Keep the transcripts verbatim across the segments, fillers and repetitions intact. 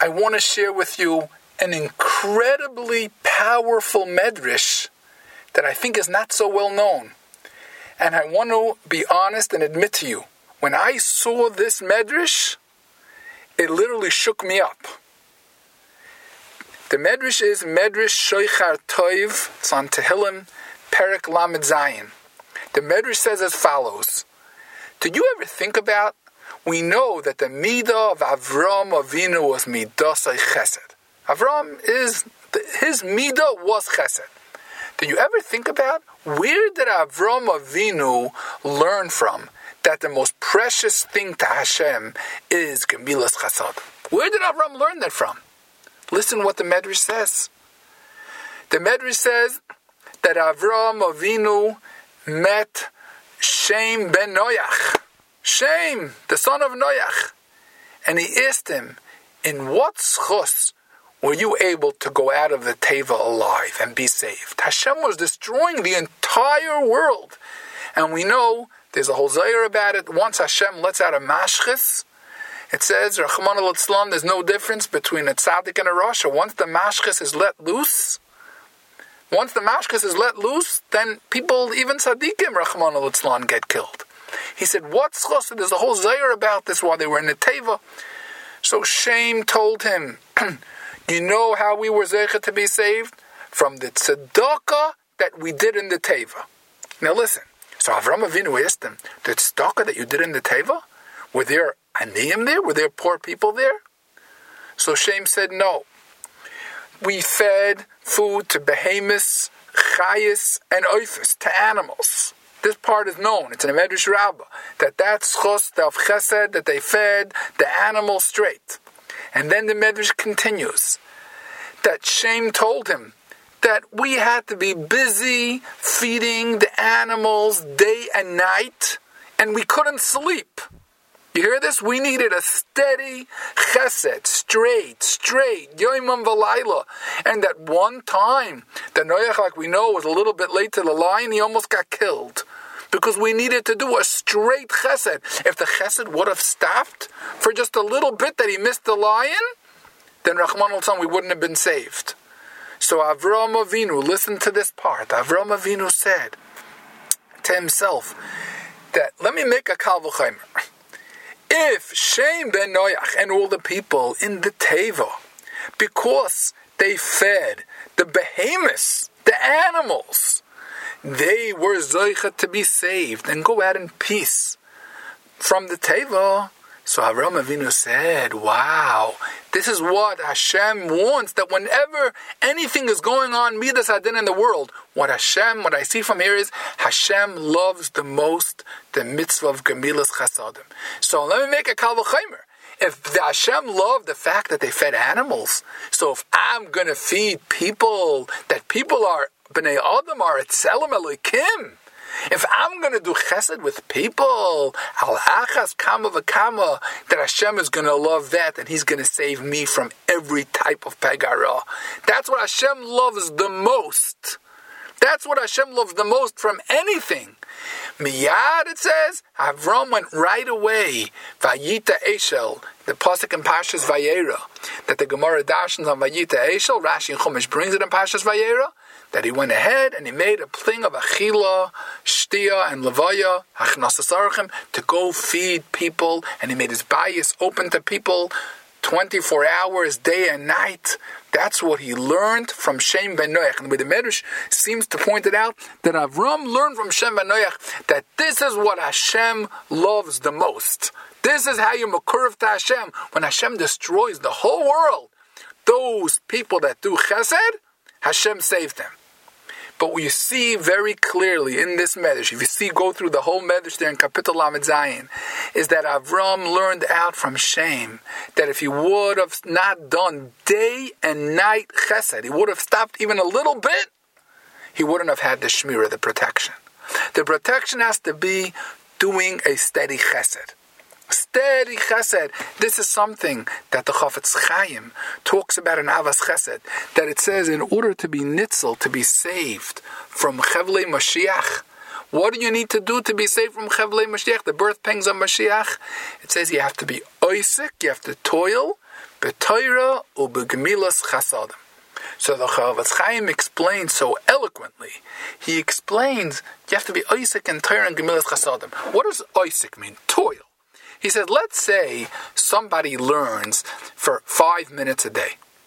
I want to share with you an incredibly powerful medrash that I think is not so well known. And I want to be honest and admit to you, when I saw this medrash, it literally shook me up. The medrash is Medrash Shoichar Toiv. It's on Tehillim, Perek Lamed Zayin. The medrash says as follows. Did you ever think about, we know that the midah of Avram Avinu was midasai chesed. Avram is, his midah was chesed. Did you ever think about, where did Avram Avinu learn from that the most precious thing to Hashem is Gemilas Chesed? Where did Avram learn that from? Listen what the Medrash says. The Medrash says that Avram Avinu met Shem ben Noach. Shem, the son of Noach. And he asked him, in what schus were you able to go out of the Teva alive and be saved? Hashem was destroying the entire world. And we know, there's a whole zayir about it, once Hashem lets out a mashchis, it says, Rachman al-Itzlan, there's no difference between a tzaddik and a rasha. Once the mashchis is let loose, once the mashchis is let loose, then people, even tzaddikim, Rachman al-Itzlan, get killed. He said, what schos? There's a whole zayir about this while they were in the Teva. So Shem told him, you know how we were zeicha to be saved? From the tzedakah that we did in the Teva. Now listen, so Avram Avinu asked him, the tzedakah that you did in the Teva? Were there aniyim there? Were there poor people there? So Shem said, no. We fed food to behemoths, chayis, and oifus, to animals. This part is known. It's in the Medrash Rabbah. That that's chos of chesed, that they fed the animals straight. And then the Medrash continues. That Shem told him that we had to be busy feeding the animals day and night, and we couldn't sleep. You hear this? We needed a steady chesed, straight, straight, yoimam v'layla. And that one time, the Noach, like we know, was a little bit late to the lion, he almost got killed. Because we needed to do a straight chesed. If the chesed would have stopped for just a little bit that he missed the lion, then Rachman al-Tzlan, we wouldn't have been saved. So Avram Avinu, listen to this part. Avram Avinu said to himself that, let me make a kal v'chomer. If Shem ben Noach and all the people in the Teva, because they fed the behemoths, the animals, they were zeicha to be saved and go out in peace from the Teva. So Avram Avinu said, wow, this is what Hashem wants, that whenever anything is going on, Midas Hadin in the world, what Hashem, what I see from here is, Hashem loves the most the mitzvah of Gemilas Chasadim. So let me make a kal v'chomer. If the Hashem loved the fact that they fed animals, so if I'm going to feed people, that people are, B'nai Adam are Etzelem Elokim, if I'm going to do chesed with people, al achas kama v'kama, that Hashem is going to love that, and He's going to save me from every type of pegara. That's what Hashem loves the most. That's what Hashem loves the most from anything. Miyad, it says, Avram went right away. Vayita Eshel, the pasuk in Pashas Vayera, that the Gemara dashens on Vayita Eshel, Rashi and Chumash brings it in Pashas Vayera, that he went ahead and he made a thing of achila, shtia, and levaya, achnasasarchim, to go feed people, and he made his bayis open to people twenty-four hours, day and night. That's what he learned from Shem ben Noach. And the way the Medrash seems to point it out, that Avram learned from Shem ben Noach that this is what Hashem loves the most. This is how you makurv to Hashem. When Hashem destroys the whole world, those people that do chesed, Hashem saved them. But what you see very clearly in this Medrash, if you see, go through the whole Medrash there in Kapitel Lamed Zayin, is that Avram learned out from Shem that if he would have not done day and night chesed, he would have stopped even a little bit, he wouldn't have had the shmirah, the protection. The protection has to be doing a steady chesed. Steady chesed. This is something that the Chafetz Chaim talks about in Avas Chesed, that it says in order to be nitzel, to be saved from Chevlei Mashiach, what do you need to do to be saved from Chevlei Mashiach, the birth pangs of Mashiach? It says you have to be oisik, you have to toil, b'Torah u'b'gemilas chasadim. So the Chofetz Chaim explains so eloquently. He explains you have to be oisik in Torah and gemilas chasadim. What does oisik mean? Toil. He says, let's say somebody learns for five minutes a day.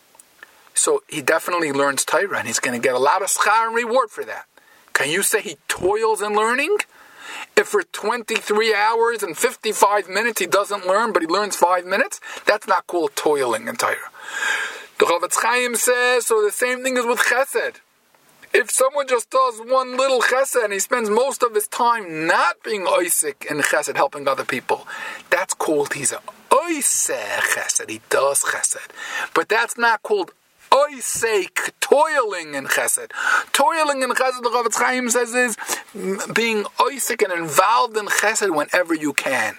So he definitely learns Torah, and he's going to get a lot of schar and reward for that. Can you say he toils in learning? If for twenty-three hours and fifty-five minutes he doesn't learn, but he learns five minutes, that's not called toiling in Torah. The Chofetz Chaim says, so the same thing is with chesed. If someone just does one little chesed and he spends most of his time not being oisik in chesed, helping other people, that's called he's a oiseh chesed. He does chesed. But that's not called oisek, toiling in chesed. Toiling in chesed, the Chofetz Chaim says, is being oisik and involved in chesed whenever you can.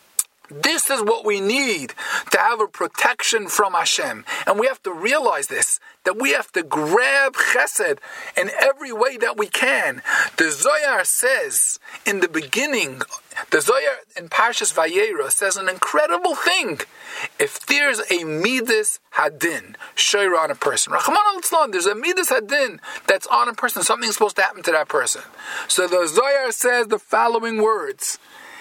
This is what we need to have a protection from Hashem. And we have to realize this, that we have to grab chesed in every way that we can. The Zohar says in the beginning, the Zohar in Parshas Vayera says an incredible thing. If there's a midas hadin, shayra on a person, Rachman al-Tzlan, there's a midas hadin that's on a person, something's supposed to happen to that person. So the Zohar says the following words.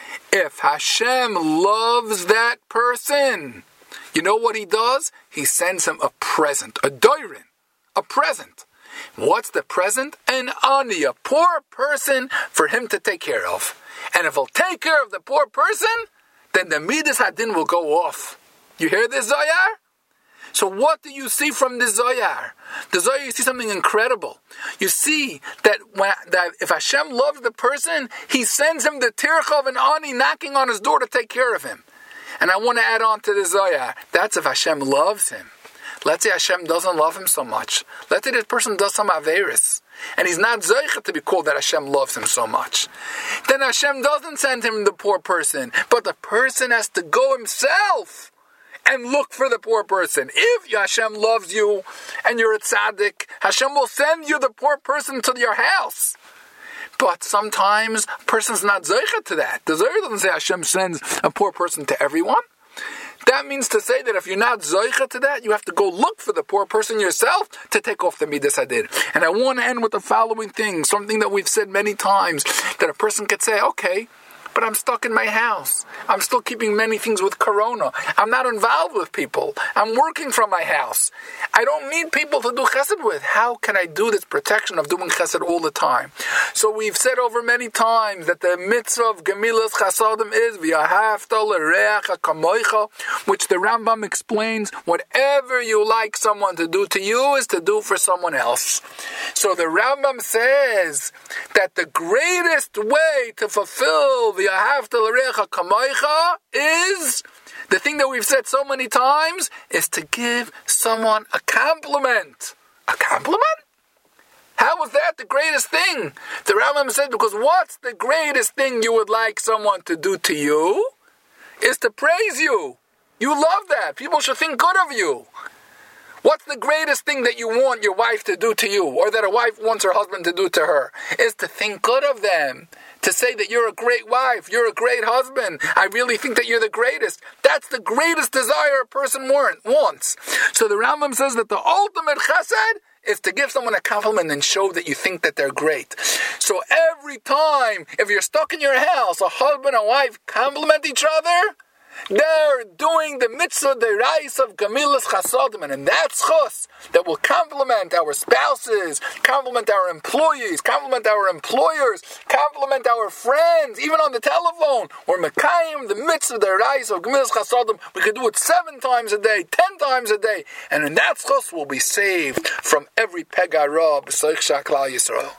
If Hashem loves that person, you know what he does? He sends him a present, a doirin, a present. What's the present? An ani, a poor person for him to take care of. And if he'll take care of the poor person, then the midas hadin will go off. You hear this, Zohar? So what do you see from the Zohar? The Zohar, you see something incredible. You see that when that if Hashem loves the person, he sends him the tircha of an ani knocking on his door to take care of him. And I want to add on to the Zohar, that's if Hashem loves him. Let's say Hashem doesn't love him so much. Let's say this person does some averis, and he's not zeicha to be called that Hashem loves him so much. Then Hashem doesn't send him the poor person, but the person has to go himself and look for the poor person. If Hashem loves you and you're a tzaddik, Hashem will send you the poor person to your house. But sometimes a person's not zeicha to that. The Zohar doesn't say Hashem sends a poor person to everyone. That means to say that if you're not zeicha to that, you have to go look for the poor person yourself to take off the midas hadin. And I want to end with the following thing, something that we've said many times, that a person could say, okay, but I'm stuck in my house. I'm still keeping many things with Corona. I'm not involved with people. I'm working from my house. I don't need people to do chesed with. How can I do this protection of doing chesed all the time? So we've said over many times that the mitzvah of gemilas chasadim is v'ahavta l'reacha kamoicha, which the Rambam explains, whatever you like someone to do to you is to do for someone else. So the Rambam says that the greatest way to fulfill the is the thing that we've said so many times, is to give someone a compliment. A compliment? How was that the greatest thing? The Rambam said, because what's the greatest thing you would like someone to do to you? Is to praise you. You love that. People should think good of you. What's the greatest thing that you want your wife to do to you, or that a wife wants her husband to do to her? Is to think good of them. To say that you're a great wife, you're a great husband, I really think that you're the greatest. That's the greatest desire a person wants. So the Rambam says that the ultimate chesed is to give someone a compliment and show that you think that they're great. So every time, if you're stuck in your house, a husband and wife compliment each other, they're doing the mitzvah, the rais of gemilas chasadim, and that's chus that will complement our spouses, complement our employees, complement our employers, complement our friends, even on the telephone. We're mekayim the mitzvah, the rais of gemilas chasadim. We could do it seven times a day, ten times a day, and in that chus we'll be saved from every pegah ra b'soich shaklal Yisrael.